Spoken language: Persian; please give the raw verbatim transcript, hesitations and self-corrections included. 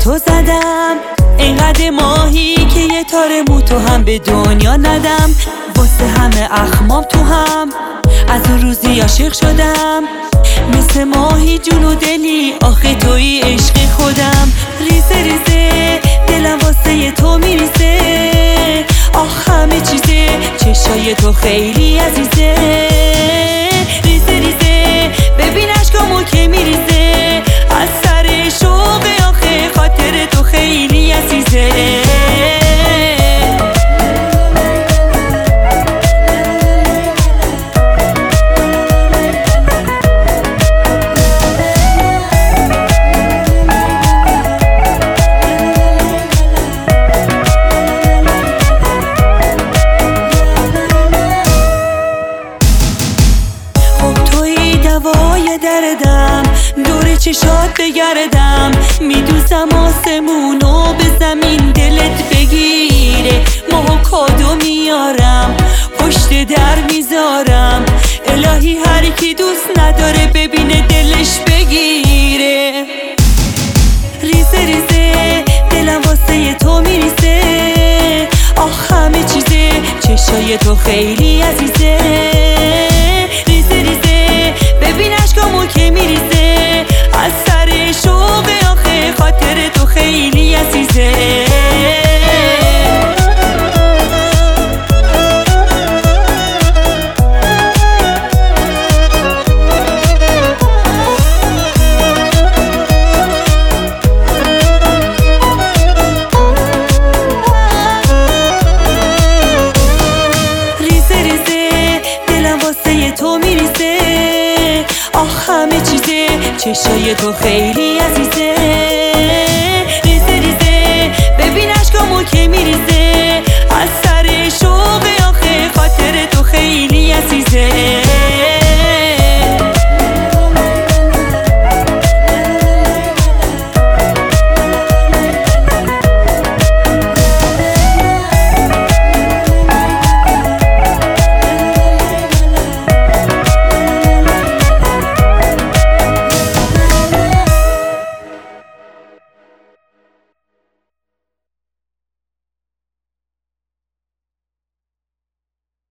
تو زدم اینقدر ماهی که یه تار موتو هم به دنیا ندم. واسه همه اخمام تو هم از اون روزی عاشق شدم، مثل ماهی جون و دلی آخه توی عشق خودم. ریزه ریزه دلم واسه تو میریزه، آخ همه چیزه چشای تو خیلی عزیزه. ریزه ریزه ببین عشقامو که میریزه، از سر شوق آخه خاطر تو خیلی عزیزه. دوای دردم دور چشات بگردم، میدوزم آسمونو به زمین دلت بگیره. ماهو کادو میارم پشت در میذارم، الهی هر کی دوست نداره ببینه دلش بگیره. ریزه ریزه دلم واسه تو میریزه، آخ همه چیزه چشای تو خیلی عزیزه. ریزه ریزه ببین عشقامو که میریزه، از سر شوق آخه خاطر تو خیلی عزیزه. تو میریزه، آخ همه چیزه چشای تو خیلی عزیزه.